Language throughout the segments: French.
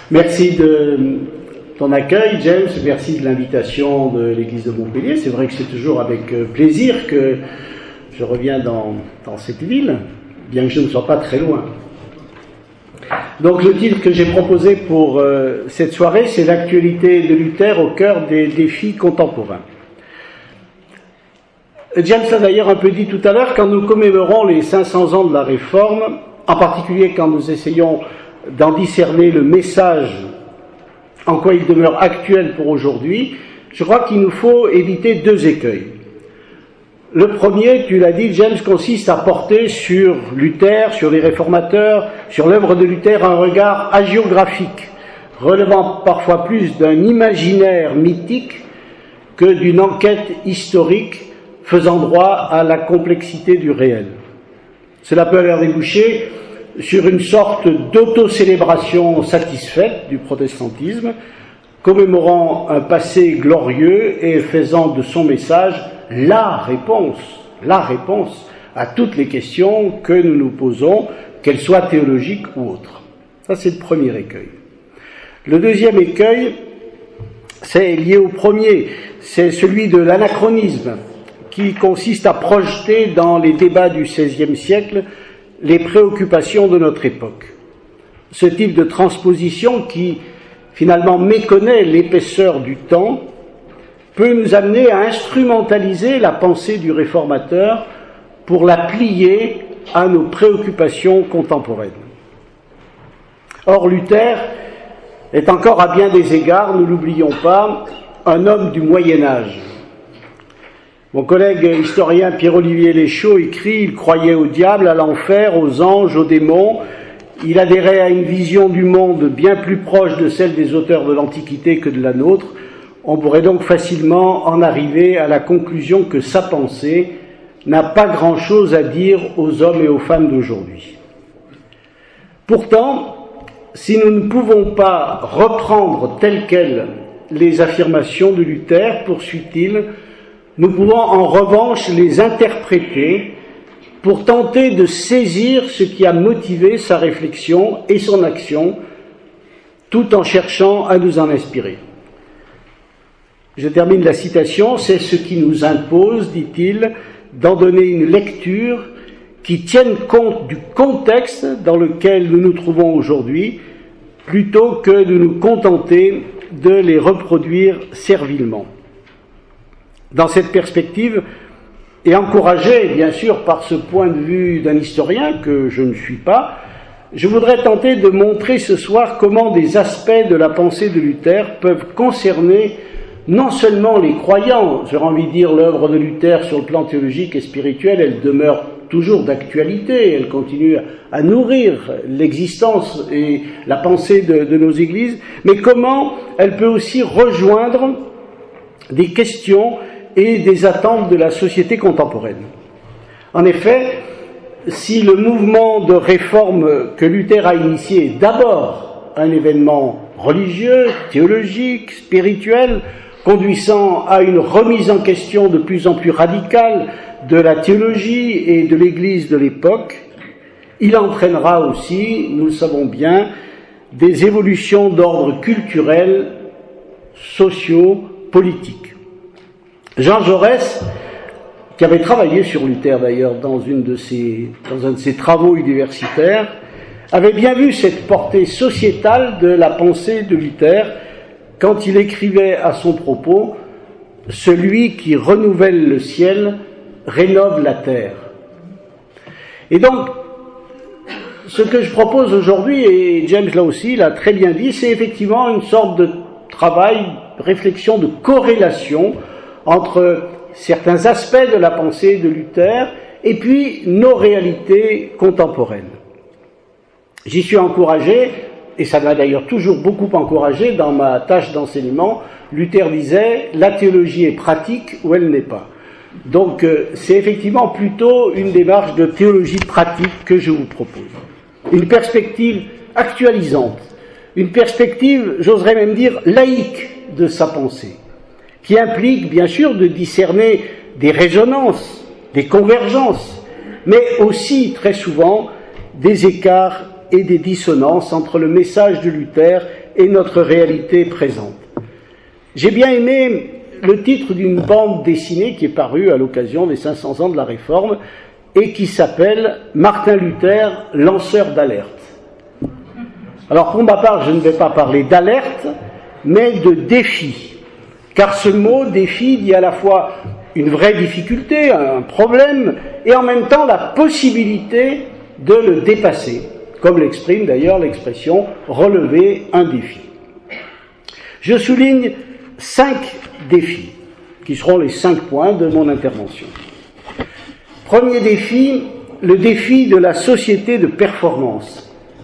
Merci de ton accueil, James. Merci de l'invitation de l'Église de Montpellier. C'est vrai que c'est toujours avec plaisir que je reviens dans cette ville, bien que je ne sois pas très loin. Donc le titre que j'ai proposé pour cette soirée, c'est l'actualité de Luther au cœur des défis contemporains. James l'a d'ailleurs un peu dit tout à l'heure, quand nous commémorons les 500 ans de la Réforme, en particulier quand nous essayons d'en discerner le message, en quoi il demeure actuel pour aujourd'hui, je crois qu'il nous faut éviter deux écueils. Le premier, tu l'as dit, James, consiste à porter sur Luther, sur les réformateurs, sur l'œuvre de Luther, un regard hagiographique, relevant parfois plus d'un imaginaire mythique que d'une enquête historique faisant droit à la complexité du réel. Cela peut alors déboucher sur une sorte d'autocélébration satisfaite du protestantisme, commémorant un passé glorieux et faisant de son message la réponse à toutes les questions que nous nous posons, qu'elles soient théologiques ou autres. Ça, c'est le premier écueil. Le deuxième écueil, c'est lié au premier, c'est celui de l'anachronisme, qui consiste à projeter dans les débats du XVIe siècle les préoccupations de notre époque. Ce type de transposition qui, finalement, méconnaît l'épaisseur du temps, peut nous amener à instrumentaliser la pensée du réformateur pour la plier à nos préoccupations contemporaines. Or, Luther est encore à bien des égards, ne l'oublions pas, un homme du Moyen-Âge. Mon collègue historien Pierre-Olivier Léchaud écrit « Il croyait au diable, à l'enfer, aux anges, aux démons. Il adhérait à une vision du monde bien plus proche de celle des auteurs de l'Antiquité que de la nôtre. On pourrait donc facilement en arriver à la conclusion que sa pensée n'a pas grand-chose à dire aux hommes et aux femmes d'aujourd'hui. » Pourtant, si nous ne pouvons pas reprendre telles quelles les affirmations de Luther, poursuit-il, nous pouvons en revanche les interpréter pour tenter de saisir ce qui a motivé sa réflexion et son action, tout en cherchant à nous en inspirer. Je termine la citation, c'est ce qui nous impose, dit-il, d'en donner une lecture qui tienne compte du contexte dans lequel nous nous trouvons aujourd'hui, plutôt que de nous contenter de les reproduire servilement. Dans cette perspective, et encouragé bien sûr par ce point de vue d'un historien que je ne suis pas, je voudrais tenter de montrer ce soir comment des aspects de la pensée de Luther peuvent concerner non seulement les croyants, j'aurais envie de dire l'œuvre de Luther sur le plan théologique et spirituel, elle demeure toujours d'actualité, elle continue à nourrir l'existence et la pensée de nos églises, mais comment elle peut aussi rejoindre des questions et des attentes de la société contemporaine. En effet, si le mouvement de réforme que Luther a initié est d'abord un événement religieux, théologique, spirituel, conduisant à une remise en question de plus en plus radicale de la théologie et de l'Église de l'époque, il entraînera aussi, nous le savons bien, des évolutions d'ordre culturel, sociaux, politiques. Jean Jaurès, qui avait travaillé sur Luther d'ailleurs dans un de ses travaux universitaires, avait bien vu cette portée sociétale de la pensée de Luther quand il écrivait à son propos « Celui qui renouvelle le ciel rénove la terre ». Et donc, ce que je propose aujourd'hui, et James là aussi l'a très bien dit, c'est effectivement une sorte de travail, réflexion, de corrélation entre certains aspects de la pensée de Luther et puis nos réalités contemporaines. J'y suis encouragé, et ça m'a d'ailleurs toujours beaucoup encouragé dans ma tâche d'enseignement. Luther disait « La théologie est pratique ou elle n'est pas ». Donc c'est effectivement plutôt une démarche de théologie pratique que je vous propose. Une perspective actualisante, une perspective, j'oserais même dire, laïque de sa pensée, qui implique bien sûr de discerner des résonances, des convergences, mais aussi très souvent des écarts et des dissonances entre le message de Luther et notre réalité présente. J'ai bien aimé le titre d'une bande dessinée qui est parue à l'occasion des 500 ans de la Réforme et qui s'appelle « Martin Luther, lanceur d'alerte ». Alors pour ma part, je ne vais pas parler d'alerte, mais de défi, car ce mot défi dit à la fois une vraie difficulté, un problème, et en même temps la possibilité de le dépasser, comme l'exprime d'ailleurs l'expression « relever un défi ». Je souligne 5 défis, qui seront les 5 points de mon intervention. Premier défi, le défi de la société de performance.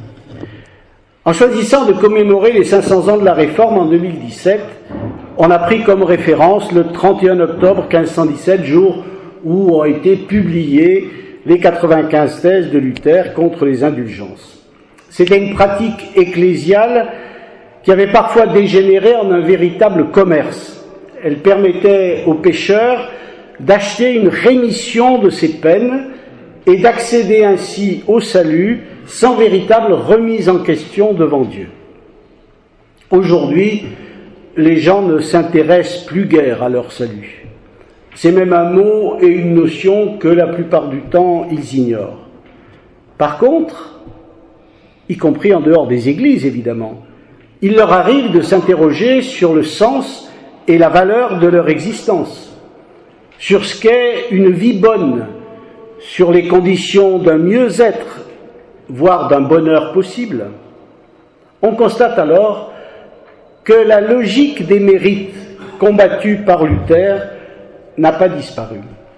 En choisissant de commémorer les 500 ans de la Réforme en 2017, on a pris comme référence le 31 octobre 1517, jour où ont été publiées les 95 thèses de Luther contre les indulgences. C'était une pratique ecclésiale qui avait parfois dégénéré en un véritable commerce. Elle permettait aux pécheurs d'acheter une rémission de ses peines et d'accéder ainsi au salut sans véritable remise en question devant Dieu. Aujourd'hui, les gens ne s'intéressent plus guère à leur salut. C'est même un mot et une notion que la plupart du temps ils ignorent. Par contre, y compris en dehors des églises évidemment, il leur arrive de s'interroger sur le sens et la valeur de leur existence, sur ce qu'est une vie bonne, sur les conditions d'un mieux-être, voire d'un bonheur possible. On constate alors que la logique des mérites combattue par Luther n'a pas disparu.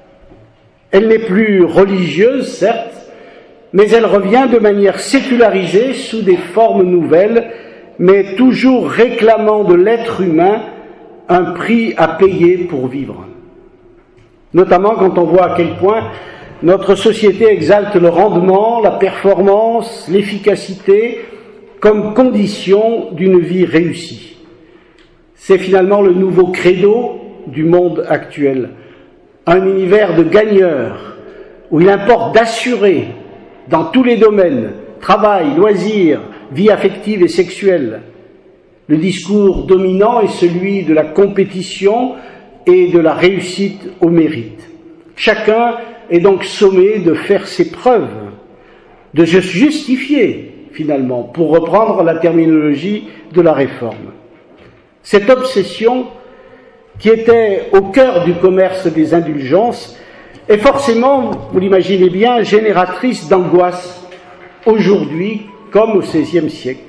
Elle n'est plus religieuse, certes, mais elle revient de manière sécularisée sous des formes nouvelles, mais toujours réclamant de l'être humain un prix à payer pour vivre. Notamment quand on voit à quel point notre société exalte le rendement, la performance, l'efficacité comme condition d'une vie réussie. C'est finalement le nouveau credo du monde actuel, un univers de gagneurs où il importe d'assurer dans tous les domaines, travail, loisirs, vie affective et sexuelle. Le discours dominant est celui de la compétition et de la réussite au mérite. Chacun est donc sommé de faire ses preuves, de se justifier finalement, pour reprendre la terminologie de la Réforme. Cette obsession qui était au cœur du commerce des indulgences est forcément, vous l'imaginez bien, génératrice d'angoisse aujourd'hui comme au XVIe siècle,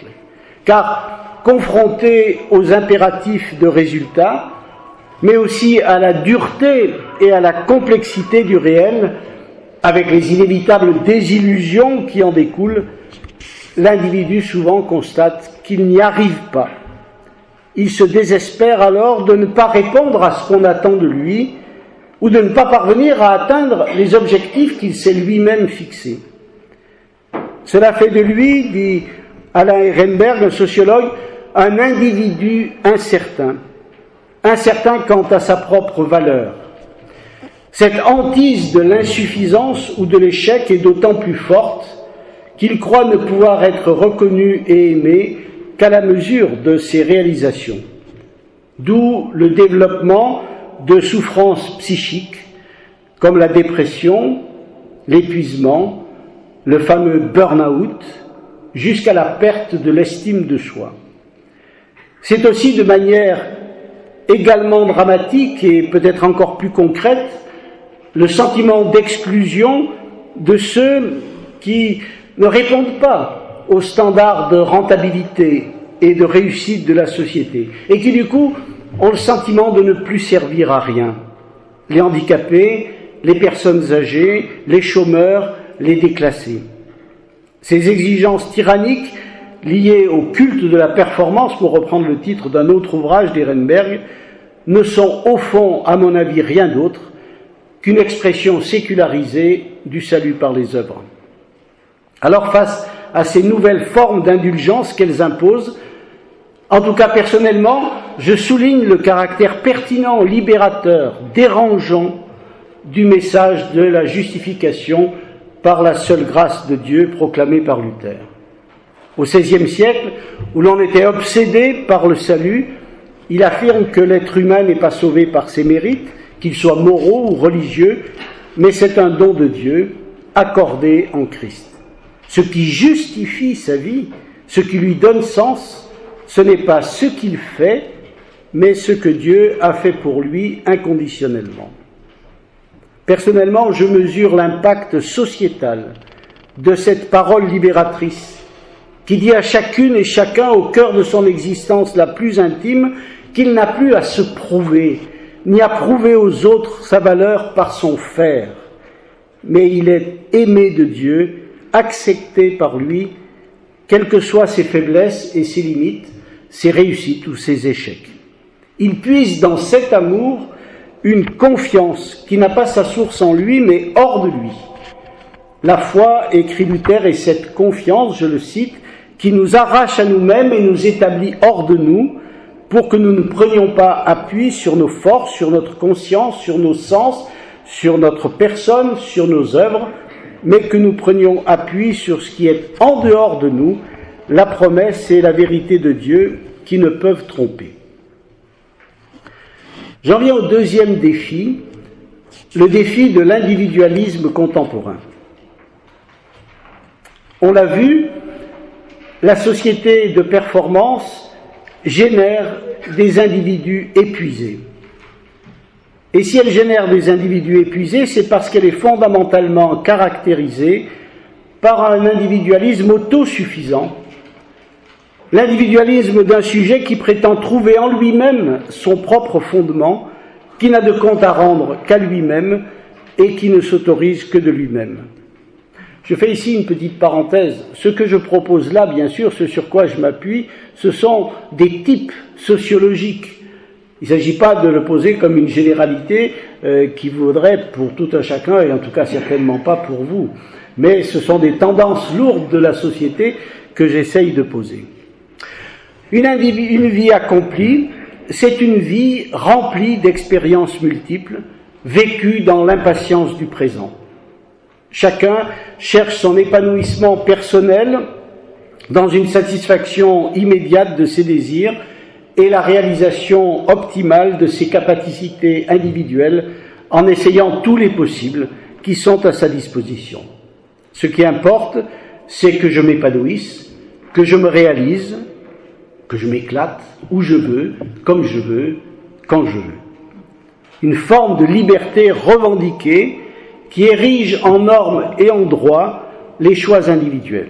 car confronté aux impératifs de résultats, mais aussi à la dureté et à la complexité du réel, avec les inévitables désillusions qui en découlent, l'individu souvent constate qu'il n'y arrive pas. Il se désespère alors de ne pas répondre à ce qu'on attend de lui, ou de ne pas parvenir à atteindre les objectifs qu'il s'est lui-même fixés. Cela fait de lui, dit Alain Ehrenberg, un sociologue, un individu incertain quant à sa propre valeur. Cette hantise de l'insuffisance ou de l'échec est d'autant plus forte qu'il croit ne pouvoir être reconnu et aimé qu'à la mesure de ses réalisations. D'où le développement de souffrances psychiques comme la dépression, l'épuisement, le fameux burn-out, jusqu'à la perte de l'estime de soi. C'est aussi de manière également dramatique et peut-être encore plus concrète le sentiment d'exclusion de ceux qui ne répondent pas aux standards de rentabilité et de réussite de la société et qui du coup ont le sentiment de ne plus servir à rien. Les handicapés, les personnes âgées, les chômeurs, les déclassés. Ces exigences tyranniques liées au culte de la performance, pour reprendre le titre d'un autre ouvrage d'Ehrenberg, ne sont au fond, à mon avis, rien d'autre qu'une expression sécularisée du salut par les œuvres. Alors, face à ces nouvelles formes d'indulgence qu'elles imposent, en tout cas personnellement, je souligne le caractère pertinent, libérateur, dérangeant du message de la justification par la seule grâce de Dieu proclamée par Luther. Au XVIe siècle, où l'on était obsédé par le salut, il affirme que l'être humain n'est pas sauvé par ses mérites, qu'ils soient moraux ou religieux, mais c'est un don de Dieu accordé en Christ. Ce qui justifie sa vie, ce qui lui donne sens, ce n'est pas ce qu'il fait, mais ce que Dieu a fait pour lui inconditionnellement. Personnellement, je mesure l'impact sociétal de cette parole libératrice qui dit à chacune et chacun au cœur de son existence la plus intime qu'il n'a plus à se prouver, ni à prouver aux autres sa valeur par son faire, mais il est aimé de Dieu, accepté par lui, quelles que soient ses faiblesses et ses limites, ses réussites ou ses échecs. Il puise dans cet amour une confiance qui n'a pas sa source en lui, mais hors de lui. La foi, écrit Luther, est cette confiance, je le cite, qui nous arrache à nous-mêmes et nous établit hors de nous, pour que nous ne prenions pas appui sur nos forces, sur notre conscience, sur nos sens, sur notre personne, sur nos œuvres, mais que nous prenions appui sur ce qui est en dehors de nous, la promesse et la vérité de Dieu qui ne peuvent tromper. J'en viens au deuxième défi, le défi de l'individualisme contemporain. On l'a vu, la société de performance génère des individus épuisés. Et si elle génère des individus épuisés, c'est parce qu'elle est fondamentalement caractérisée par un individualisme autosuffisant, l'individualisme d'un sujet qui prétend trouver en lui-même son propre fondement, qui n'a de compte à rendre qu'à lui-même et qui ne s'autorise que de lui-même. Je fais ici une petite parenthèse. Ce que je propose là, bien sûr, ce sur quoi je m'appuie, ce sont des types sociologiques. Il ne s'agit pas de le poser comme une généralité qui vaudrait pour tout un chacun, et en tout cas certainement pas pour vous. Mais ce sont des tendances lourdes de la société que j'essaye de poser. Une vie accomplie, c'est une vie remplie d'expériences multiples, vécue dans l'impatience du présent. Chacun cherche son épanouissement personnel dans une satisfaction immédiate de ses désirs et la réalisation optimale de ses capacités individuelles en essayant tous les possibles qui sont à sa disposition. Ce qui importe, c'est que je m'épanouisse, que je me réalise, que je m'éclate où je veux, comme je veux, quand je veux. Une forme de liberté revendiquée qui érige en normes et en droits les choix individuels.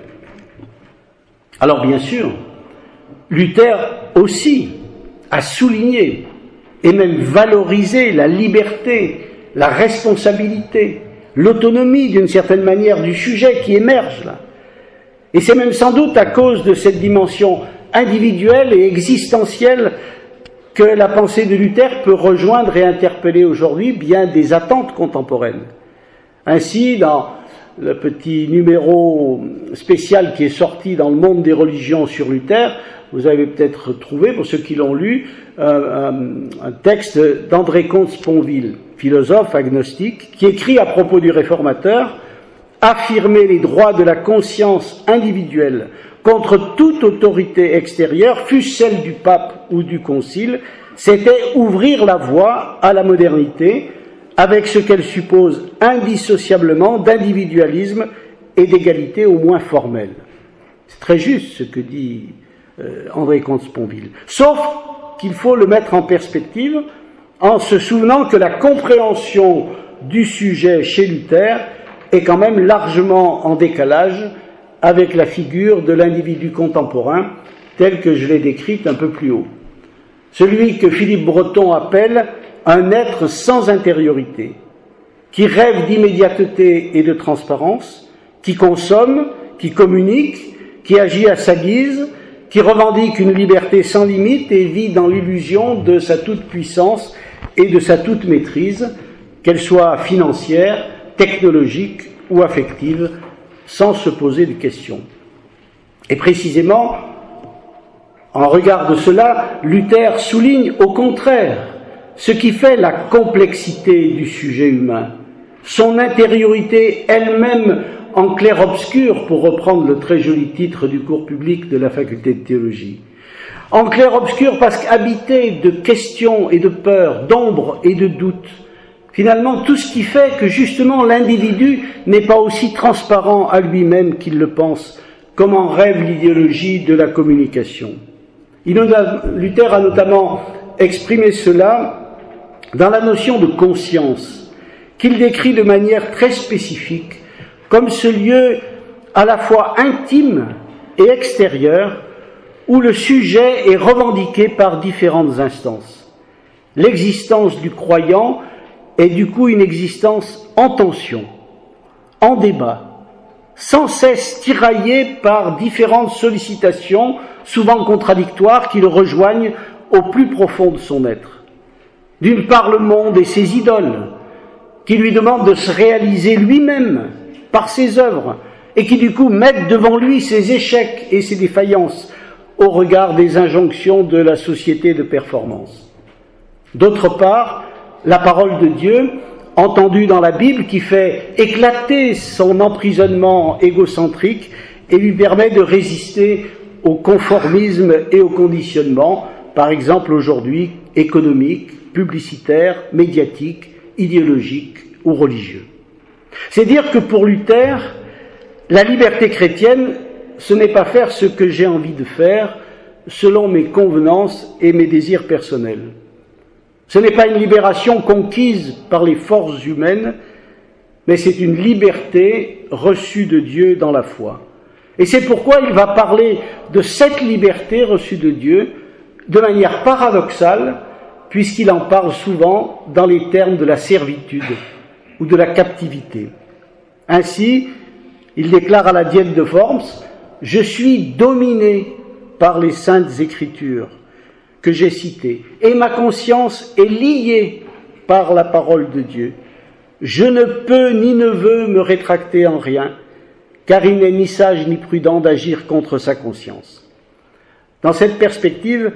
Alors bien sûr, Luther aussi a souligné et même valorisé la liberté, la responsabilité, l'autonomie d'une certaine manière du sujet qui émerge là. Et c'est même sans doute à cause de cette dimension individuelle et existentielle que la pensée de Luther peut rejoindre et interpeller aujourd'hui bien des attentes contemporaines. Ainsi, dans le petit numéro spécial qui est sorti dans le Monde des religions sur Luther, vous avez peut-être trouvé, pour ceux qui l'ont lu, un texte d'André Comte-Sponville, philosophe agnostique, qui écrit à propos du réformateur « Affirmer les droits de la conscience individuelle contre toute autorité extérieure, fût-ce celle du pape ou du concile, c'était ouvrir la voie à la modernité, avec ce qu'elle suppose indissociablement d'individualisme et d'égalité au moins formelle. » C'est très juste ce que dit André Comte-Sponville. Sauf qu'il faut le mettre en perspective en se souvenant que la compréhension du sujet chez Luther est quand même largement en décalage avec la figure de l'individu contemporain telle que je l'ai décrite un peu plus haut. Celui que Philippe Breton appelle un être sans intériorité, qui rêve d'immédiateté et de transparence, qui consomme, qui communique, qui agit à sa guise, qui revendique une liberté sans limite et vit dans l'illusion de sa toute-puissance et de sa toute-maîtrise, qu'elle soit financière, technologique ou affective, sans se poser de questions. Et précisément, en regard de cela, Luther souligne au contraire ce qui fait la complexité du sujet humain, son intériorité elle-même en clair-obscur, pour reprendre le très joli titre du cours public de la faculté de théologie. En clair-obscur parce qu'habité de questions et de peurs, d'ombres et de doutes, finalement tout ce qui fait que justement l'individu n'est pas aussi transparent à lui-même qu'il le pense, comme en rêve l'idéologie de la communication. Luther a notamment exprimé cela dans la notion de conscience, qu'il décrit de manière très spécifique comme ce lieu à la fois intime et extérieur où le sujet est revendiqué par différentes instances. L'existence du croyant est du coup une existence en tension, en débat, sans cesse tiraillée par différentes sollicitations, souvent contradictoires, qui le rejoignent au plus profond de son être. D'une part, le monde et ses idoles, qui lui demandent de se réaliser lui-même par ses œuvres, et qui du coup mettent devant lui ses échecs et ses défaillances au regard des injonctions de la société de performance. D'autre part, la parole de Dieu, entendue dans la Bible, qui fait éclater son emprisonnement égocentrique et lui permet de résister au conformisme et au conditionnement, par exemple aujourd'hui économique, publicitaire, médiatique, idéologique ou religieux. C'est dire que pour Luther, la liberté chrétienne, ce n'est pas faire ce que j'ai envie de faire selon mes convenances et mes désirs personnels. Ce n'est pas une libération conquise par les forces humaines, mais c'est une liberté reçue de Dieu dans la foi. Et c'est pourquoi il va parler de cette liberté reçue de Dieu de manière paradoxale, puisqu'il en parle souvent dans les termes de la servitude ou de la captivité. Ainsi, il déclare à la Diète de Worms « Je suis dominé par les saintes écritures que j'ai citées, et ma conscience est liée par la parole de Dieu. Je ne peux ni ne veux me rétracter en rien, car il n'est ni sage ni prudent d'agir contre sa conscience. » Dans cette perspective,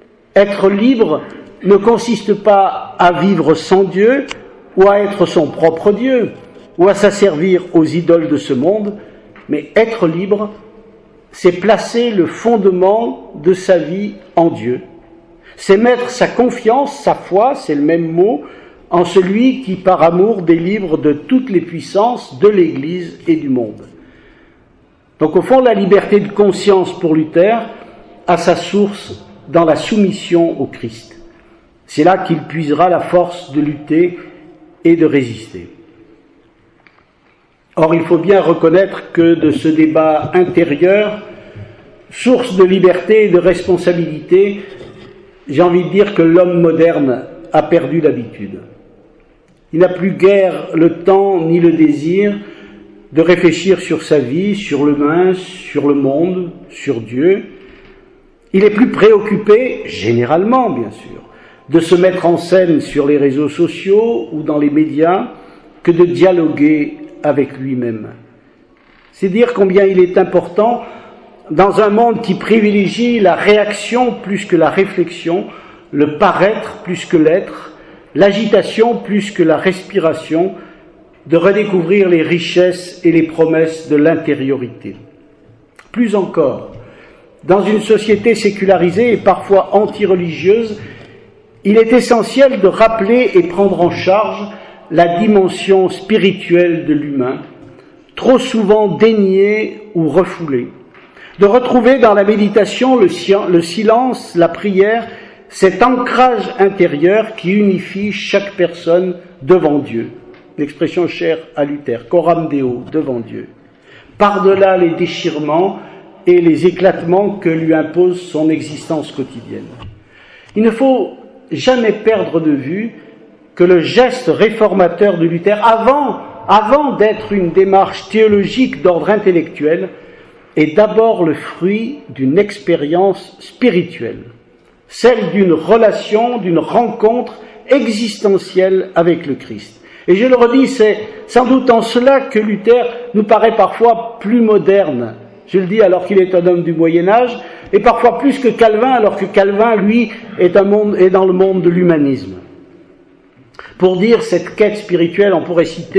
être libre ne consiste pas à vivre sans Dieu, ou à être son propre Dieu, ou à s'asservir aux idoles de ce monde, mais être libre, c'est placer le fondement de sa vie en Dieu. C'est mettre sa confiance, sa foi, c'est le même mot, en celui qui, par amour, délivre de toutes les puissances de l'Église et du monde. Donc, au fond, la liberté de conscience pour Luther a sa source dans la soumission au Christ. C'est là qu'il puisera la force de lutter et de résister. Or, il faut bien reconnaître que de ce débat intérieur, source de liberté et de responsabilité, j'ai envie de dire que l'homme moderne a perdu l'habitude. Il n'a plus guère le temps ni le désir de réfléchir sur sa vie, sur l'humain, sur le monde, sur Dieu. Il est plus préoccupé, généralement bien sûr, de se mettre en scène sur les réseaux sociaux ou dans les médias que de dialoguer avec lui-même. C'est dire combien il est important, dans un monde qui privilégie la réaction plus que la réflexion, le paraître plus que l'être, l'agitation plus que la respiration, de redécouvrir les richesses et les promesses de l'intériorité. Plus encore, dans une société sécularisée et parfois anti-religieuse, il est essentiel de rappeler et prendre en charge la dimension spirituelle de l'humain, trop souvent déniée ou refoulée. De retrouver dans la méditation le silence, la prière, cet ancrage intérieur qui unifie chaque personne devant Dieu. L'expression chère à Luther, coram Deo, devant Dieu. Par-delà les déchirements et les éclatements que lui impose son existence quotidienne. Il ne faut jamais perdre de vue que le geste réformateur de Luther, avant d'être une démarche théologique d'ordre intellectuel, est d'abord le fruit d'une expérience spirituelle, celle d'une relation, d'une rencontre existentielle avec le Christ. Et je le redis, c'est sans doute en cela que Luther nous paraît parfois plus moderne. Je le dis alors qu'il est un homme du Moyen-Âge, et parfois plus que Calvin, alors que Calvin, lui, est dans le monde de l'humanisme. Pour dire cette quête spirituelle, on pourrait citer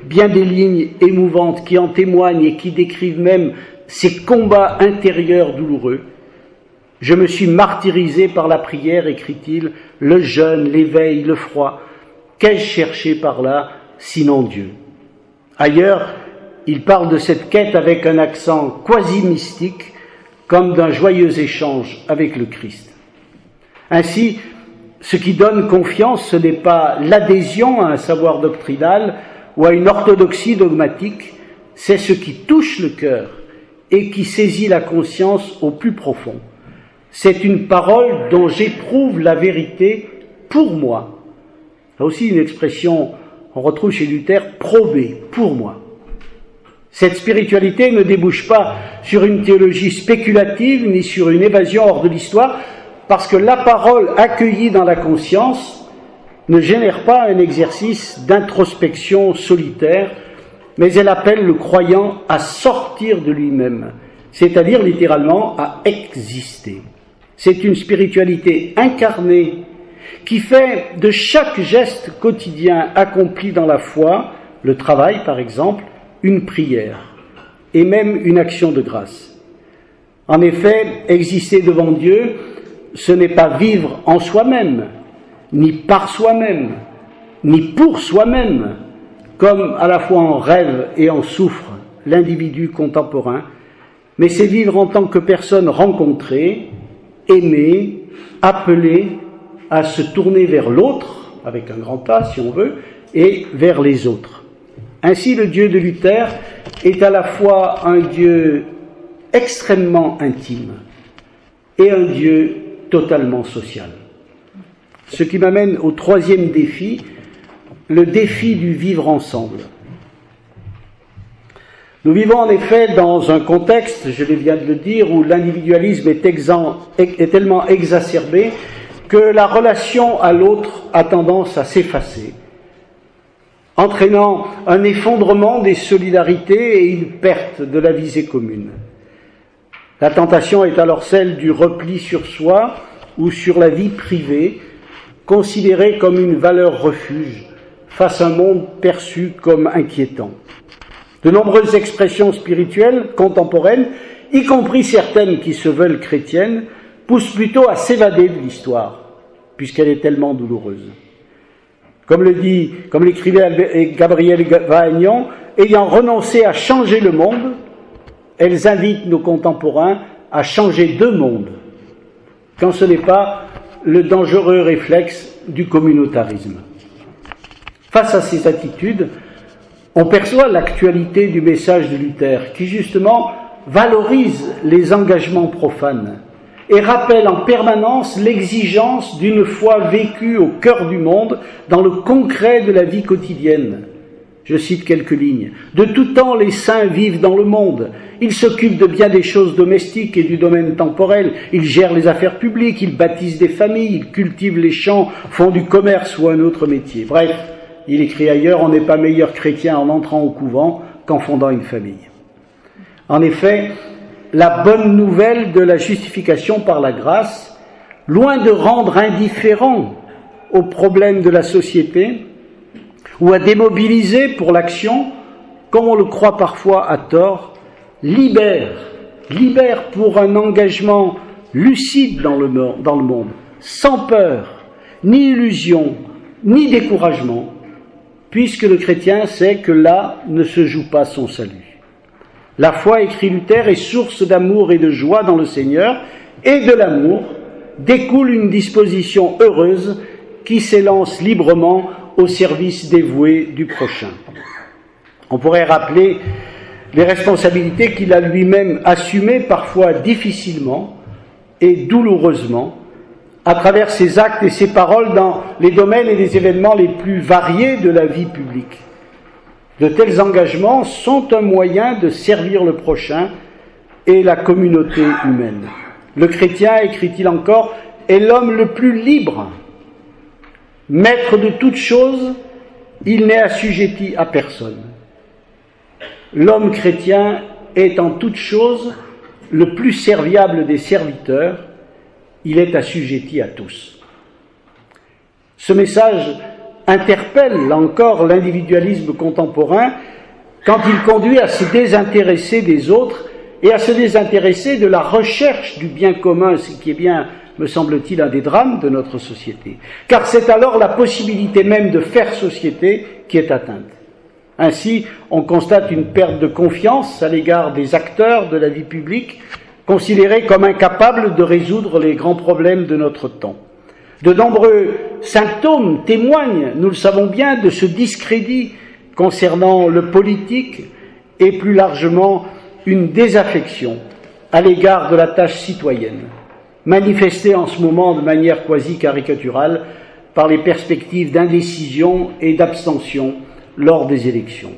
bien des lignes émouvantes qui en témoignent et qui décrivent même ces combats intérieurs douloureux. Je me suis martyrisé par la prière, écrit-il, le jeûne, l'éveil, le froid. Qu'ai-je cherché par là, sinon Dieu? Ailleurs, il parle de cette quête avec un accent quasi-mystique, comme d'un joyeux échange avec le Christ. Ainsi, ce qui donne confiance, ce n'est pas l'adhésion à un savoir doctrinal ou à une orthodoxie dogmatique, c'est ce qui touche le cœur et qui saisit la conscience au plus profond. C'est une parole dont j'éprouve la vérité pour moi. Là aussi une expression, on retrouve chez Luther, probée, pour moi. Cette spiritualité ne débouche pas sur une théologie spéculative ni sur une évasion hors de l'histoire, parce que la parole accueillie dans la conscience ne génère pas un exercice d'introspection solitaire, mais elle appelle le croyant à sortir de lui-même, c'est-à-dire littéralement à exister. C'est une spiritualité incarnée qui fait de chaque geste quotidien accompli dans la foi, le travail par exemple, une prière et même une action de grâce. En effet, exister devant Dieu, ce n'est pas vivre en soi-même, ni par soi-même, ni pour soi-même, comme à la fois en rêve et en souffre l'individu contemporain, mais c'est vivre en tant que personne rencontrée, aimée, appelée à se tourner vers l'autre, avec un grand A si on veut, et vers les autres. Ainsi, le Dieu de Luther est à la fois un Dieu extrêmement intime et un Dieu totalement social. Ce qui m'amène au troisième défi, le défi du vivre ensemble. Nous vivons en effet dans un contexte, je viens de le dire, où l'individualisme est tellement exacerbé que la relation à l'autre a tendance à s'effacer, entraînant un effondrement des solidarités et une perte de la visée commune. La tentation est alors celle du repli sur soi ou sur la vie privée, considérée comme une valeur refuge face à un monde perçu comme inquiétant. De nombreuses expressions spirituelles contemporaines, y compris certaines qui se veulent chrétiennes, poussent plutôt à s'évader de l'histoire, puisqu'elle est tellement douloureuse. Comme l'écrivait Gabriel Vahagnon, ayant renoncé à changer le monde, elles invitent nos contemporains à changer de monde, quand ce n'est pas le dangereux réflexe du communautarisme. Face à ces attitudes, on perçoit l'actualité du message de Luther, qui justement valorise les engagements profanes et rappelle en permanence l'exigence d'une foi vécue au cœur du monde, dans le concret de la vie quotidienne. Je cite quelques lignes. « De tout temps, les saints vivent dans le monde. Ils s'occupent de bien des choses domestiques et du domaine temporel. Ils gèrent les affaires publiques, ils bâtissent des familles, ils cultivent les champs, font du commerce ou un autre métier. Bref, il écrit ailleurs, on n'est pas meilleur chrétien en entrant au couvent qu'en fondant une famille. » En effet, la bonne nouvelle de la justification par la grâce, loin de rendre indifférent aux problèmes de la société ou à démobiliser pour l'action, comme on le croit parfois à tort, libère pour un engagement lucide dans le monde, sans peur, ni illusion, ni découragement, puisque le chrétien sait que là ne se joue pas son salut. La foi, écrit Luther, est source d'amour et de joie dans le Seigneur, et de l'amour découle une disposition heureuse qui s'élance librement au service dévoué du prochain. On pourrait rappeler les responsabilités qu'il a lui-même assumées, parfois difficilement et douloureusement, à travers ses actes et ses paroles dans les domaines et les événements les plus variés de la vie publique. De tels engagements sont un moyen de servir le prochain et la communauté humaine. Le chrétien, écrit-il encore, est l'homme le plus libre. Maître de toutes choses, il n'est assujetti à personne. L'homme chrétien est en toutes choses le plus serviable des serviteurs, il est assujetti à tous. Ce message interpelle, là encore, l'individualisme contemporain quand il conduit à se désintéresser des autres et à se désintéresser de la recherche du bien commun, ce qui est bien, me semble-t-il, un des drames de notre société. Car c'est alors la possibilité même de faire société qui est atteinte. Ainsi, on constate une perte de confiance à l'égard des acteurs de la vie publique, considérés comme incapables de résoudre les grands problèmes de notre temps. De nombreux symptômes témoignent, nous le savons bien, de ce discrédit concernant le politique et plus largement une désaffection à l'égard de la tâche citoyenne, manifestée en ce moment de manière quasi caricaturale par les perspectives d'indécision et d'abstention lors des élections.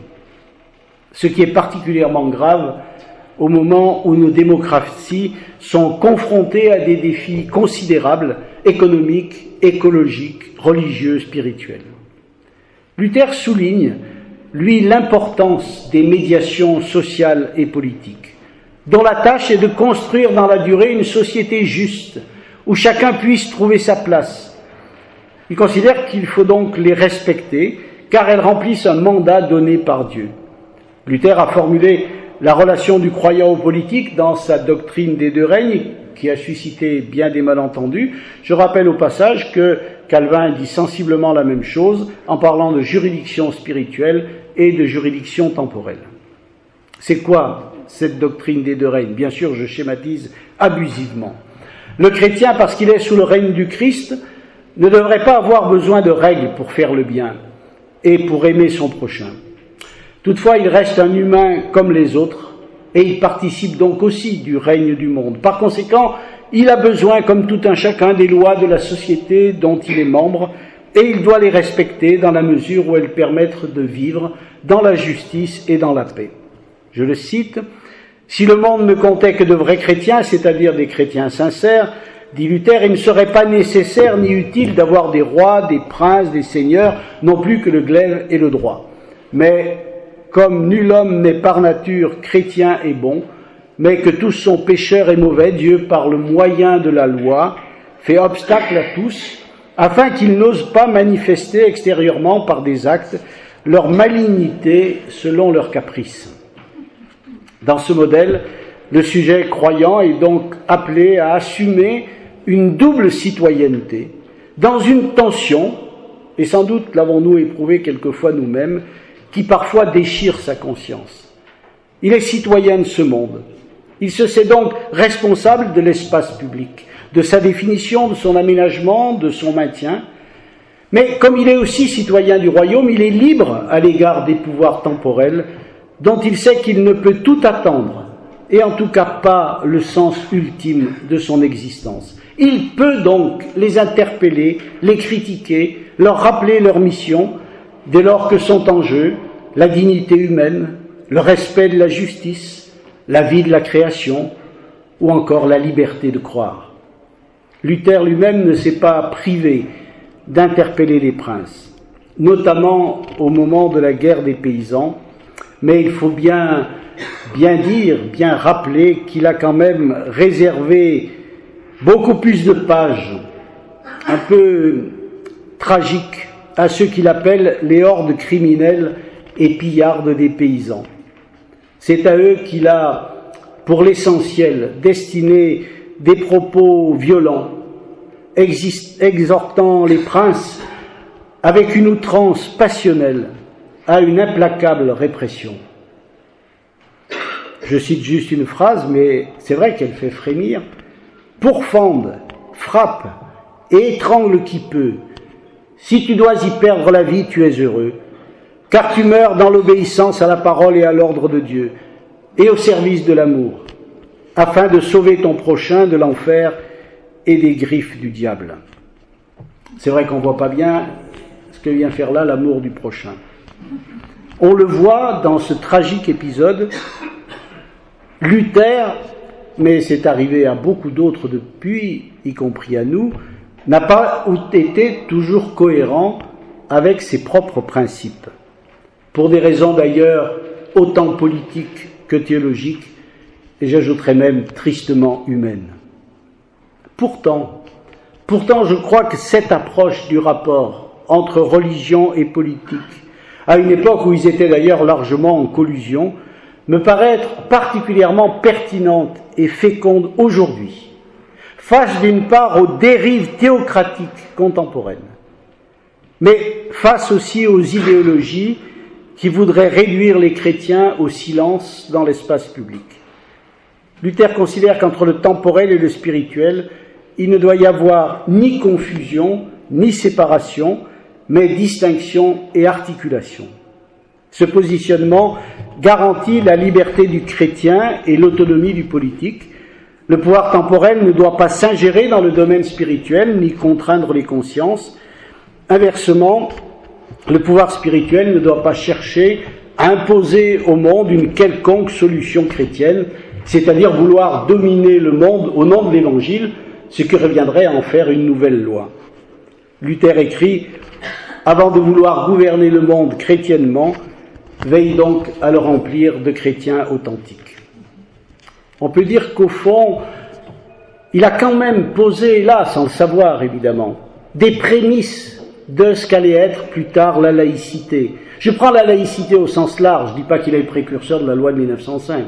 Ce qui est particulièrement grave au moment où nos démocraties sont confrontées à des défis considérables, économiques, écologiques, religieux, spirituels. Luther souligne, lui, l'importance des médiations sociales et politiques, dont la tâche est de construire dans la durée une société juste, où chacun puisse trouver sa place. Il considère qu'il faut donc les respecter, car elles remplissent un mandat donné par Dieu. Luther a formulé la relation du croyant au politique dans sa doctrine des deux règnes, qui a suscité bien des malentendus. Je rappelle au passage que Calvin dit sensiblement la même chose en parlant de juridiction spirituelle et de juridiction temporelle. C'est quoi cette doctrine des deux règnes? Bien sûr, je schématise abusivement. Le chrétien, parce qu'il est sous le règne du Christ, ne devrait pas avoir besoin de règles pour faire le bien et pour aimer son prochain. Toutefois, il reste un humain comme les autres et il participe donc aussi du règne du monde. Par conséquent, il a besoin, comme tout un chacun, des lois de la société dont il est membre et il doit les respecter dans la mesure où elles permettent de vivre dans la justice et dans la paix. Je le cite, « Si le monde ne comptait que de vrais chrétiens, c'est-à-dire des chrétiens sincères, dit Luther, il ne serait pas nécessaire ni utile d'avoir des rois, des princes, des seigneurs, non plus que le glaive et le droit. Mais comme nul homme n'est par nature chrétien et bon, mais que tous sont pécheurs et mauvais, Dieu, par le moyen de la loi, fait obstacle à tous, afin qu'ils n'osent pas manifester extérieurement par des actes leur malignité selon leurs caprices. » Dans ce modèle, le sujet croyant est donc appelé à assumer une double citoyenneté, dans une tension, et sans doute l'avons-nous éprouvé quelquefois nous-mêmes, qui parfois déchire sa conscience. Il est citoyen de ce monde. Il se sait donc responsable de l'espace public, de sa définition, de son aménagement, de son maintien. Mais comme il est aussi citoyen du royaume, il est libre à l'égard des pouvoirs temporels, dont il sait qu'il ne peut tout attendre, et en tout cas pas le sens ultime de son existence. Il peut donc les interpeller, les critiquer, leur rappeler leur mission, dès lors que sont en jeu la dignité humaine, le respect de la justice, la vie de la création, ou encore la liberté de croire. Luther lui-même ne s'est pas privé d'interpeller les princes, notamment au moment de la guerre des paysans, mais il faut bien dire, bien rappeler qu'il a quand même réservé beaucoup plus de pages, un peu tragiques, à ceux qu'il appelle les hordes criminelles et pillardes des paysans. C'est à eux qu'il a, pour l'essentiel, destiné des propos violents, exhortant les princes avec une outrance passionnelle à une implacable répression. Je cite juste une phrase, mais c'est vrai qu'elle fait frémir. « Pourfende, frappe et étrangle qui peut. Si tu dois y perdre la vie, tu es heureux, car tu meurs dans l'obéissance à la parole et à l'ordre de Dieu, et au service de l'amour, afin de sauver ton prochain de l'enfer et des griffes du diable. » C'est vrai qu'on ne voit pas bien ce que vient faire là l'amour du prochain. On le voit dans ce tragique épisode. Luther, mais c'est arrivé à beaucoup d'autres depuis, y compris à nous, n'a pas été toujours cohérent avec ses propres principes, pour des raisons d'ailleurs autant politiques que théologiques, et j'ajouterais même tristement humaines. Pourtant, je crois que cette approche du rapport entre religion et politique, à une époque où ils étaient d'ailleurs largement en collusion, me paraît être particulièrement pertinente et féconde aujourd'hui, face d'une part aux dérives théocratiques contemporaines, mais face aussi aux idéologies qui voudraient réduire les chrétiens au silence dans l'espace public. Luther considère qu'entre le temporel et le spirituel, il ne doit y avoir ni confusion, ni séparation, mais distinction et articulation. Ce positionnement garantit la liberté du chrétien et l'autonomie du politique. Le pouvoir temporel ne doit pas s'ingérer dans le domaine spirituel, ni contraindre les consciences. Inversement, le pouvoir spirituel ne doit pas chercher à imposer au monde une quelconque solution chrétienne, c'est-à-dire vouloir dominer le monde au nom de l'Évangile, ce qui reviendrait à en faire une nouvelle loi. Luther écrit « Avant de vouloir gouverner le monde chrétiennement, veille donc à le remplir de chrétiens authentiques. » On peut dire qu'au fond, il a quand même posé là, sans le savoir évidemment, des prémices de ce qu'allait être plus tard la laïcité. Je prends la laïcité au sens large, je ne dis pas qu'il est le précurseur de la loi de 1905,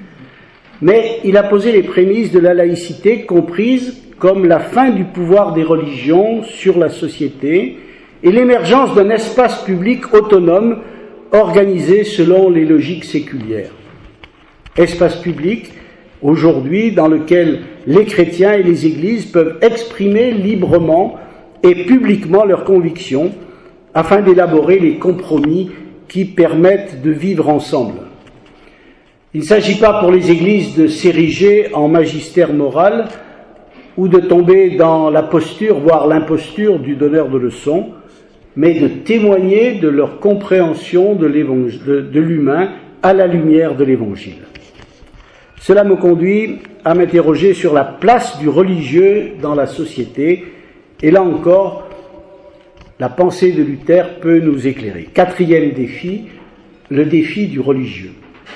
mais il a posé les prémices de la laïcité comprise comme la fin du pouvoir des religions sur la société et l'émergence d'un espace public autonome organisé selon les logiques séculières. Espace public, aujourd'hui, dans lequel les chrétiens et les églises peuvent exprimer librement et publiquement leurs convictions afin d'élaborer les compromis qui permettent de vivre ensemble. Il ne s'agit pas pour les églises de s'ériger en magistère moral ou de tomber dans la posture, voire l'imposture du donneur de leçons, mais de témoigner de leur compréhension de l'humain à la lumière de l'Évangile. Cela me conduit à m'interroger sur la place du religieux dans la société, et là encore, la pensée de Luther peut nous éclairer. Quatrième défi, le défi du religieux.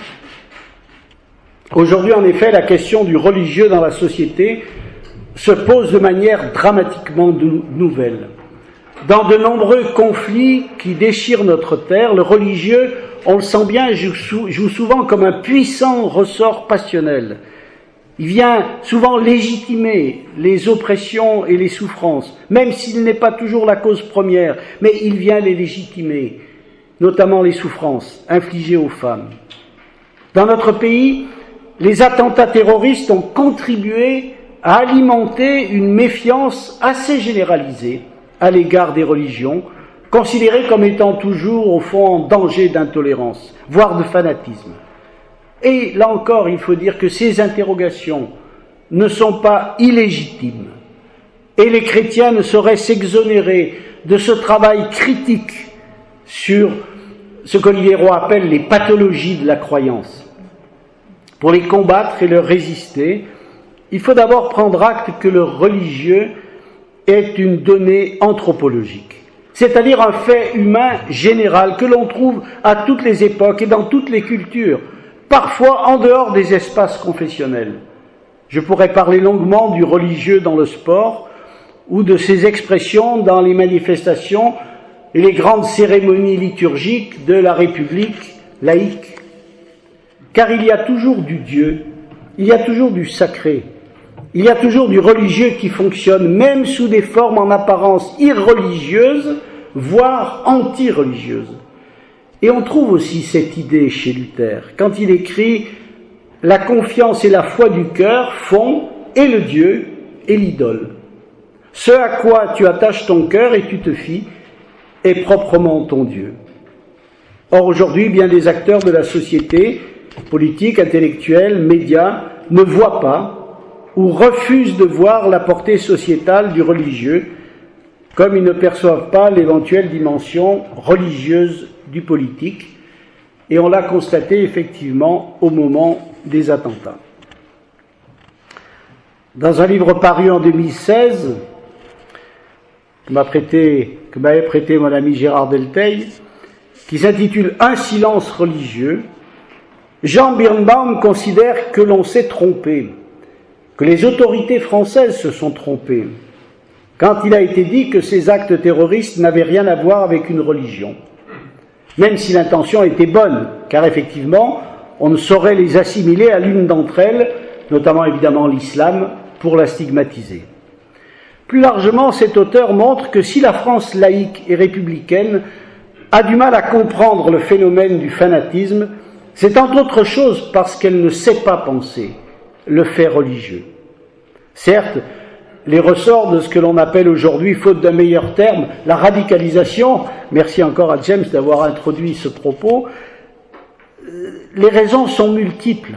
Aujourd'hui, en effet, la question du religieux dans la société se pose de manière dramatiquement nouvelle. Dans de nombreux conflits qui déchirent notre terre, le religieux, on le sent bien, joue souvent comme un puissant ressort passionnel. Il vient souvent légitimer les oppressions et les souffrances, même s'il n'est pas toujours la cause première, mais il vient les légitimer, notamment les souffrances infligées aux femmes. Dans notre pays, les attentats terroristes ont contribué à alimenter une méfiance assez généralisée à l'égard des religions, considérées comme étant toujours, au fond, en danger d'intolérance, voire de fanatisme. Et là encore, il faut dire que ces interrogations ne sont pas illégitimes. Et les chrétiens ne sauraient s'exonérer de ce travail critique sur ce qu'Olivier Roy appelle les pathologies de la croyance. Pour les combattre et leur résister, il faut d'abord prendre acte que le religieux est une donnée anthropologique, c'est-à-dire un fait humain général que l'on trouve à toutes les époques et dans toutes les cultures, parfois en dehors des espaces confessionnels. Je pourrais parler longuement du religieux dans le sport ou de ses expressions dans les manifestations et les grandes cérémonies liturgiques de la République laïque. Car il y a toujours du Dieu, il y a toujours du sacré, il y a toujours du religieux qui fonctionne, même sous des formes en apparence irreligieuses, voire anti-religieuses. Et on trouve aussi cette idée chez Luther, quand il écrit « La confiance et la foi du cœur font et le Dieu et l'idole. Ce à quoi tu attaches ton cœur et tu te fies est proprement ton Dieu. » Or aujourd'hui, bien des acteurs de la société, politiques, intellectuels, médias, ne voient pas ou refusent de voir la portée sociétale du religieux, comme ils ne perçoivent pas l'éventuelle dimension religieuse du politique, et on l'a constaté effectivement au moment des attentats. Dans un livre paru en 2016, que m'avait prêté mon ami Gérard Delteil, qui s'intitule « Un silence religieux », Jean Birnbaum considère que l'on s'est trompé, que les autorités françaises se sont trompées. quand il a été dit que ces actes terroristes n'avaient rien à voir avec une religion, même si l'intention était bonne, car effectivement, on ne saurait les assimiler à l'une d'entre elles, notamment évidemment l'islam, pour la stigmatiser. Plus largement, cet auteur montre que si la France laïque et républicaine a du mal à comprendre le phénomène du fanatisme, c'est entre autres choses parce qu'elle ne sait pas penser le fait religieux. Certes, les ressorts de ce que l'on appelle aujourd'hui, faute d'un meilleur terme, la radicalisation, merci encore à James d'avoir introduit ce propos, les raisons sont multiples,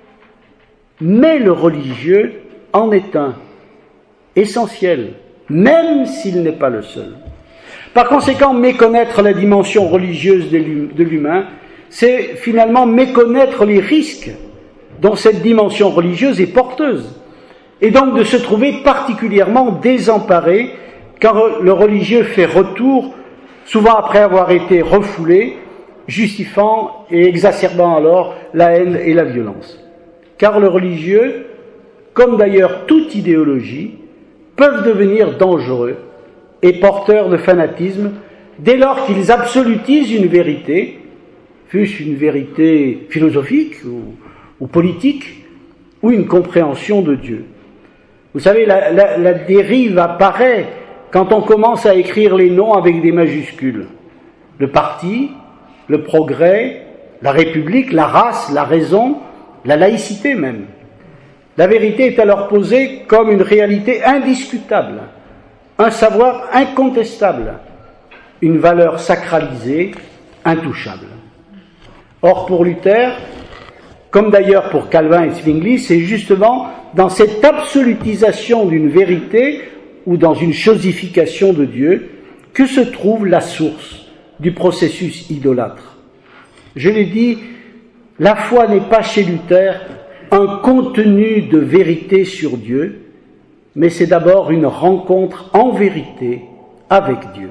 mais le religieux en est un, essentiel, même s'il n'est pas le seul. Par conséquent, méconnaître la dimension religieuse de l'humain, c'est finalement méconnaître les risques dont cette dimension religieuse est porteuse, et donc de se trouver particulièrement désemparé quand le religieux fait retour, souvent après avoir été refoulé, justifiant et exacerbant alors la haine et la violence. Car le religieux, comme d'ailleurs toute idéologie, peuvent devenir dangereux et porteurs de fanatisme dès lors qu'ils absolutisent une vérité, fût-ce une vérité philosophique ou politique, ou une compréhension de Dieu. Vous savez, la dérive apparaît quand on commence à écrire les noms avec des majuscules. Le parti, le progrès, la République, la race, la raison, la laïcité même. La vérité est alors posée comme une réalité indiscutable, un savoir incontestable, une valeur sacralisée, intouchable. Or, pour Luther, comme d'ailleurs pour Calvin et Zwingli, c'est justement dans cette absolutisation d'une vérité ou dans une chosification de Dieu que se trouve la source du processus idolâtre. Je l'ai dit, la foi n'est pas chez Luther un contenu de vérité sur Dieu, mais c'est d'abord une rencontre en vérité avec Dieu.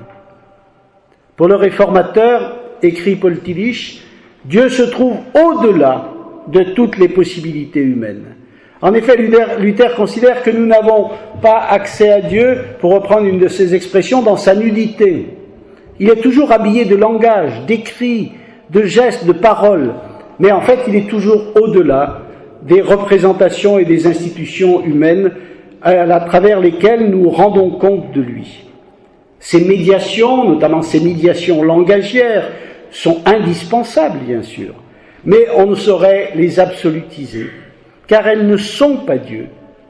Pour le réformateur, écrit Paul Tillich, Dieu se trouve au-delà de toutes les possibilités humaines. En effet, Luther considère que nous n'avons pas accès à Dieu, pour reprendre une de ses expressions, dans sa nudité. Il est toujours habillé de langage, d'écrits, de gestes, de paroles, mais en fait, il est toujours au-delà des représentations et des institutions humaines à travers lesquelles nous rendons compte de lui. Ces médiations, notamment ces médiations langagières, sont indispensables, bien sûr, mais on ne saurait les absolutiser, car elles ne sont pas Dieu,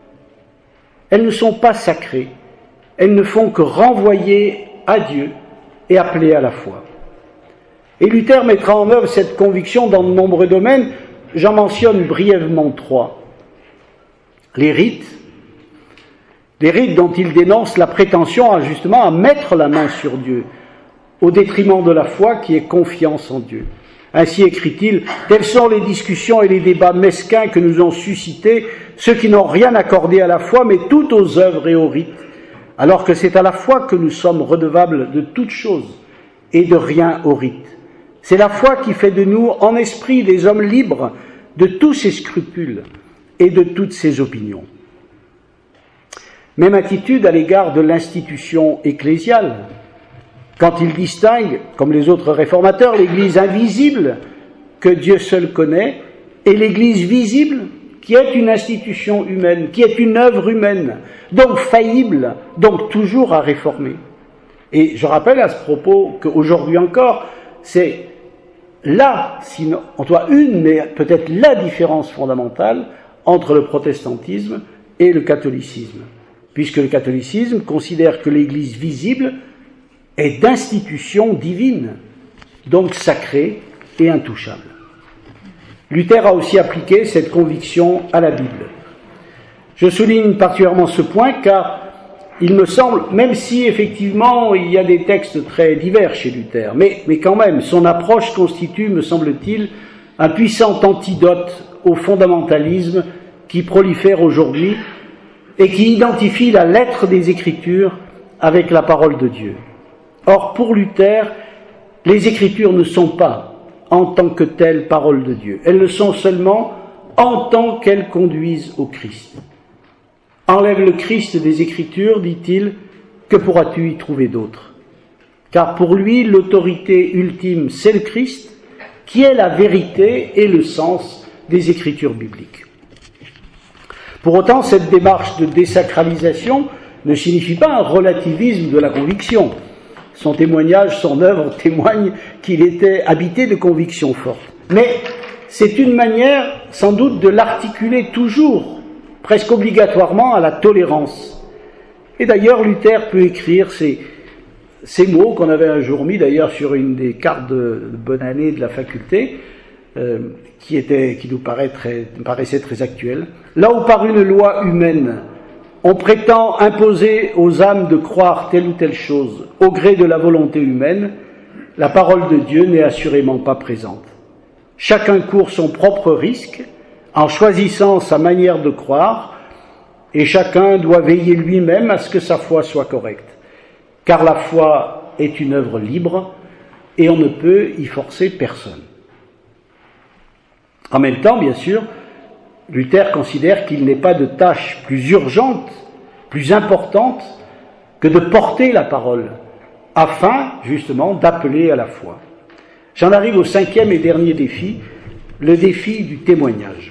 elles ne sont pas sacrées, elles ne font que renvoyer à Dieu et appeler à la foi. Et Luther mettra en œuvre cette conviction dans de nombreux domaines. J'en mentionne brièvement 3. Les rites dont il dénonce la prétention justement à mettre la main sur Dieu, au détriment de la foi qui est confiance en Dieu. Ainsi écrit-il, « Telles sont les discussions et les débats mesquins que nous ont suscités ceux qui n'ont rien accordé à la foi, mais tout aux œuvres et aux rites, alors que c'est à la foi que nous sommes redevables de toutes choses et de rien aux rites. C'est la foi qui fait de nous, en esprit, des hommes libres de tous ses scrupules et de toutes ses opinions. » Même attitude à l'égard de l'institution ecclésiale, quand il distingue, comme les autres réformateurs, l'Église invisible, que Dieu seul connaît, et l'Église visible, qui est une institution humaine, qui est une œuvre humaine, donc faillible, donc toujours à réformer. Et je rappelle à ce propos qu'aujourd'hui encore, c'est là, sinon, en tout cas une, mais peut-être la différence fondamentale entre le protestantisme et le catholicisme, puisque le catholicisme considère que l'Église visible est d'institution divine, donc sacrée et intouchable. Luther a aussi appliqué cette conviction à la Bible. Je souligne particulièrement ce point car il me semble, même si effectivement il y a des textes très divers chez Luther, mais quand même son approche constitue, me semble-t-il, un puissant antidote au fondamentalisme qui prolifère aujourd'hui et qui identifie la lettre des Écritures avec la parole de Dieu. Or, pour Luther, les Écritures ne sont pas, en tant que telles, paroles de Dieu. Elles le sont seulement en tant qu'elles conduisent au Christ. Enlève le Christ des Écritures, dit-il, que pourras-tu y trouver d'autre? Car pour lui, l'autorité ultime, c'est le Christ, qui est la vérité et le sens des Écritures bibliques. Pour autant, cette démarche de désacralisation ne signifie pas un relativisme de la conviction. Son témoignage, son œuvre témoigne qu'il était habité de convictions fortes. Mais c'est une manière, sans doute, de l'articuler toujours, presque obligatoirement, à la tolérance. Et d'ailleurs, Luther peut écrire ces mots qu'on avait un jour mis d'ailleurs sur une des cartes de bonne année de la faculté, qui nous paraissait très actuelle. Là où par une loi humaine, on prétend imposer aux âmes de croire telle ou telle chose au gré de la volonté humaine, la parole de Dieu n'est assurément pas présente. Chacun court son propre risque en choisissant sa manière de croire, et chacun doit veiller lui-même à ce que sa foi soit correcte. Car la foi est une œuvre libre et on ne peut y forcer personne. En même temps, bien sûr, Luther considère qu'il n'est pas de tâche plus urgente, plus importante que de porter la parole, afin, justement, d'appeler à la foi. J'en arrive au 5e et dernier défi, le défi du témoignage.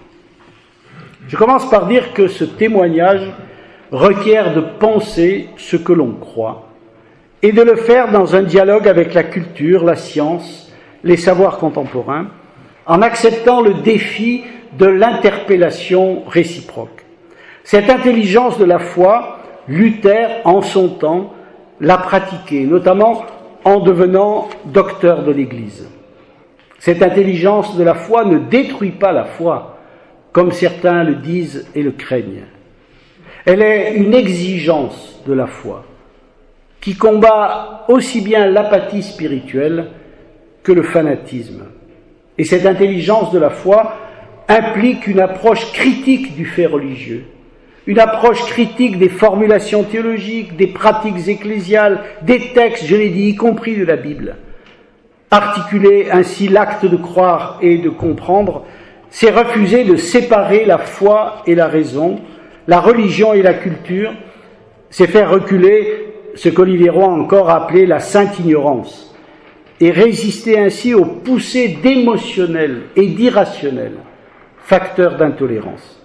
Je commence par dire que ce témoignage requiert de penser ce que l'on croit et de le faire dans un dialogue avec la culture, la science, les savoirs contemporains, en acceptant le défi de l'interpellation réciproque. Cette intelligence de la foi, Luther, en son temps, l'a pratiquée, notamment en devenant docteur de l'Église. Cette intelligence de la foi ne détruit pas la foi, comme certains le disent et le craignent. Elle est une exigence de la foi, qui combat aussi bien l'apathie spirituelle que le fanatisme. Et cette intelligence de la foi implique une approche critique du fait religieux, une approche critique des formulations théologiques, des pratiques ecclésiales, des textes, je l'ai dit, y compris de la Bible. Articuler ainsi l'acte de croire et de comprendre, c'est refuser de séparer la foi et la raison, la religion et la culture, c'est faire reculer ce qu'Olivier Roy a encore appelé la sainte ignorance, et résister ainsi aux poussées d'émotionnel et d'irrationnel, facteurs d'intolérance.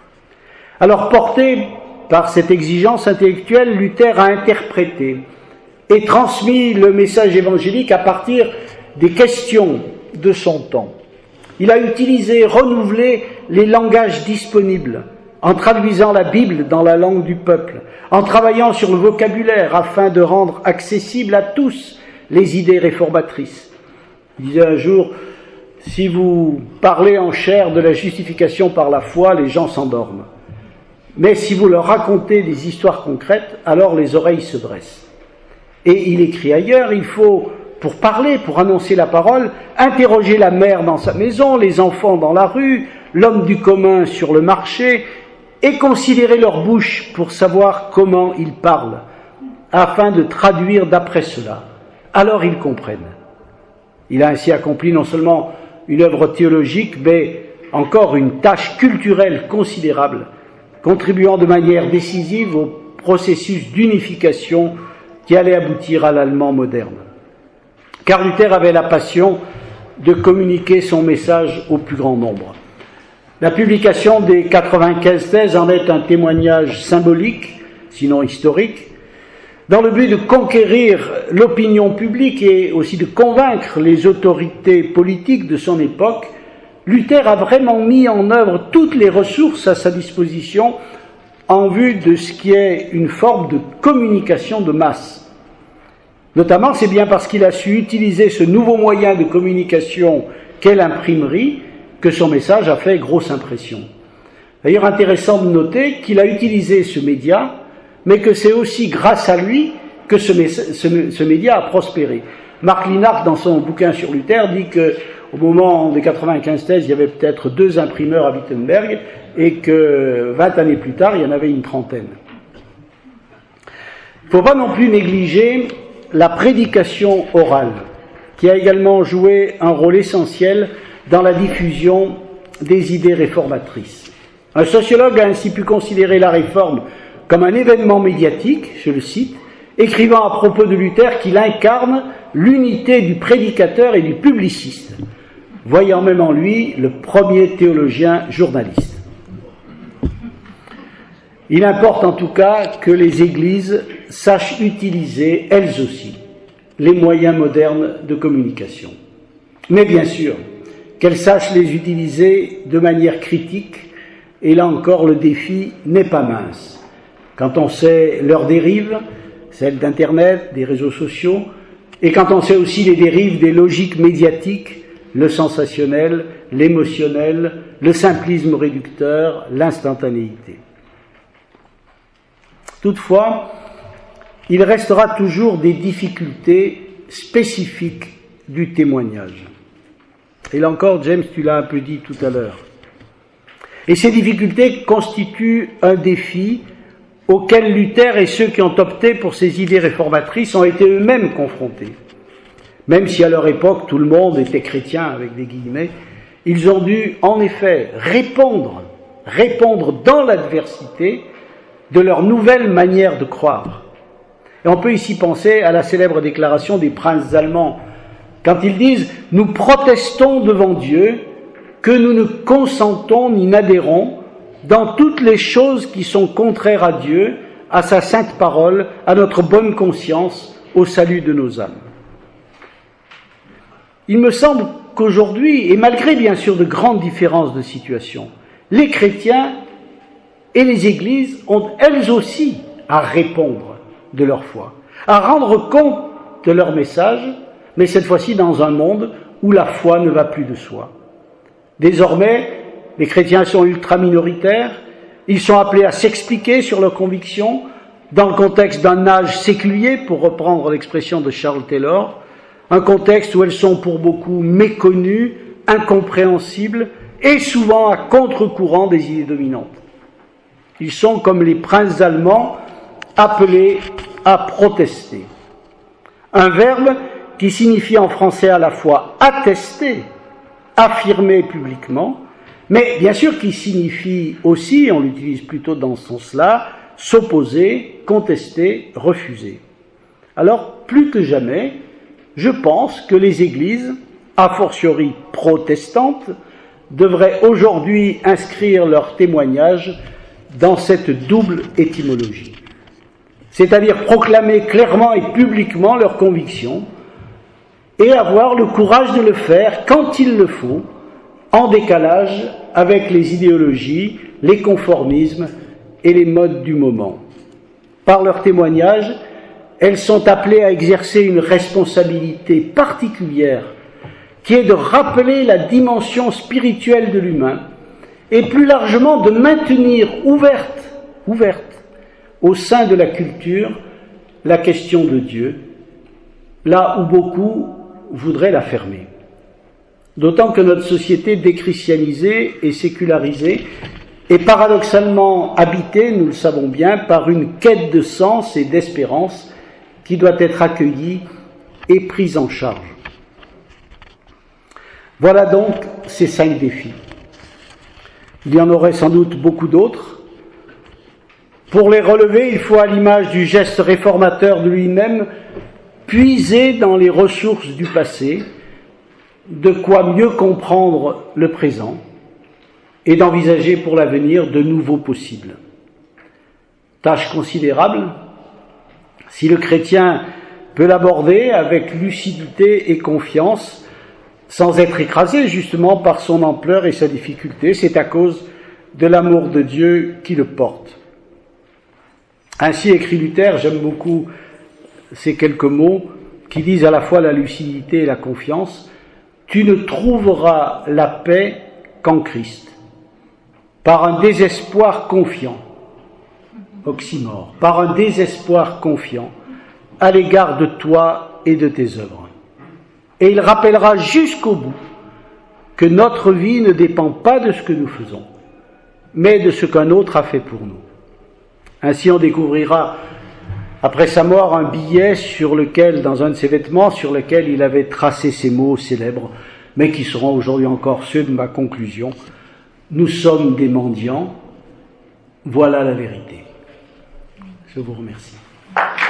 Alors, porté par cette exigence intellectuelle, Luther a interprété et transmis le message évangélique à partir des questions de son temps. Il a utilisé, renouvelé les langages disponibles, en traduisant la Bible dans la langue du peuple, en travaillant sur le vocabulaire afin de rendre accessible à tous les idées réformatrices. Il disait un jour, si vous parlez en chair de la justification par la foi, les gens s'endorment. Mais si vous leur racontez des histoires concrètes, alors les oreilles se dressent. Et il écrit ailleurs, il faut, pour parler, pour annoncer la parole, interroger la mère dans sa maison, les enfants dans la rue, l'homme du commun sur le marché, et considérer leur bouche pour savoir comment ils parlent, afin de traduire d'après cela. Alors ils comprennent. Il a ainsi accompli non seulement une œuvre théologique, mais encore une tâche culturelle considérable, contribuant de manière décisive au processus d'unification qui allait aboutir à l'allemand moderne. Car Luther avait la passion de communiquer son message au plus grand nombre. La publication des 95 thèses en est un témoignage symbolique, sinon historique, dans le but de conquérir l'opinion publique et aussi de convaincre les autorités politiques de son époque. Luther a vraiment mis en œuvre toutes les ressources à sa disposition en vue de ce qui est une forme de communication de masse. Notamment, c'est bien parce qu'il a su utiliser ce nouveau moyen de communication qu'est l'imprimerie que son message a fait grosse impression. D'ailleurs, intéressant de noter qu'il a utilisé ce média, mais que c'est aussi grâce à lui que ce média a prospéré. Marc Linhart, dans son bouquin sur Luther, dit qu'au moment des 95 thèses, il y avait peut-être 2 imprimeurs à Wittenberg, et que 20 années plus tard, il y en avait une trentaine. Il ne faut pas non plus négliger la prédication orale, qui a également joué un rôle essentiel dans la diffusion des idées réformatrices. Un sociologue a ainsi pu considérer la réforme comme un événement médiatique, je le cite, écrivant à propos de Luther qu'il incarne l'unité du prédicateur et du publiciste, voyant même en lui le premier théologien journaliste. Il importe en tout cas que les églises sachent utiliser, elles aussi, les moyens modernes de communication. Mais bien sûr, qu'elles sachent les utiliser de manière critique, et là encore le défi n'est pas mince. Quand on sait leurs dérives, celles d'Internet, des réseaux sociaux, et quand on sait aussi les dérives des logiques médiatiques, le sensationnel, l'émotionnel, le simplisme réducteur, l'instantanéité. Toutefois, il restera toujours des difficultés spécifiques du témoignage. Et là encore, James, tu l'as un peu dit tout à l'heure. Et ces difficultés constituent un défi auquel Luther et ceux qui ont opté pour ces idées réformatrices ont été eux-mêmes confrontés. Même si à leur époque tout le monde était chrétien avec des guillemets, ils ont dû en effet répondre dans l'adversité de leur nouvelle manière de croire. Et on peut ici penser à la célèbre déclaration des princes allemands, quand ils disent « Nous protestons devant Dieu que nous ne consentons ni n'adhérons dans toutes les choses qui sont contraires à Dieu, à sa sainte parole, à notre bonne conscience, au salut de nos âmes. » Il me semble qu'aujourd'hui, et malgré bien sûr de grandes différences de situation, les chrétiens et les églises ont elles aussi à répondre de leur foi, à rendre compte de leur message, mais cette fois-ci dans un monde où la foi ne va plus de soi. Désormais, les chrétiens sont ultra-minoritaires, ils sont appelés à s'expliquer sur leurs convictions dans le contexte d'un âge séculier, pour reprendre l'expression de Charles Taylor, un contexte où elles sont pour beaucoup méconnues, incompréhensibles et souvent à contre-courant des idées dominantes. Ils sont, comme les princes allemands, appelés à protester. Un verbe qui signifie en français à la fois attester, affirmer publiquement, mais bien sûr qui signifie aussi, on l'utilise plutôt dans ce sens-là, s'opposer, contester, refuser. Alors, plus que jamais, je pense que les églises, a fortiori protestantes, devraient aujourd'hui inscrire leur témoignage dans cette double étymologie. C'est-à-dire proclamer clairement et publiquement leurs convictions et avoir le courage de le faire quand il le faut, en décalage avec les idéologies, les conformismes et les modes du moment. Par leur témoignage, elles sont appelées à exercer une responsabilité particulière qui est de rappeler la dimension spirituelle de l'humain et plus largement de maintenir ouverte au sein de la culture la question de Dieu, là où beaucoup voudraient la fermer. D'autant que notre société déchristianisée et sécularisée est paradoxalement habitée, nous le savons bien, par une quête de sens et d'espérance qui doit être accueillie et prise en charge. Voilà donc ces 5 défis. Il y en aurait sans doute beaucoup d'autres. Pour les relever, il faut, à l'image du geste réformateur de lui-même, puiser dans les ressources du passé, de quoi mieux comprendre le présent et d'envisager pour l'avenir de nouveaux possibles. Tâche considérable, si le chrétien peut l'aborder avec lucidité et confiance, sans être écrasé justement par son ampleur et sa difficulté, c'est à cause de l'amour de Dieu qui le porte. Ainsi écrit Luther, j'aime beaucoup ces quelques mots qui disent à la fois la lucidité et la confiance. Tu ne trouveras la paix qu'en Christ, par un désespoir confiant, oxymore, par un désespoir confiant à l'égard de toi et de tes œuvres. Et il rappellera jusqu'au bout que notre vie ne dépend pas de ce que nous faisons, mais de ce qu'un autre a fait pour nous. Ainsi on découvrira après sa mort un billet sur lequel, dans un de ses vêtements, sur lequel il avait tracé ces mots célèbres, mais qui seront aujourd'hui encore ceux de ma conclusion. Nous sommes des mendiants, voilà la vérité. Je vous remercie.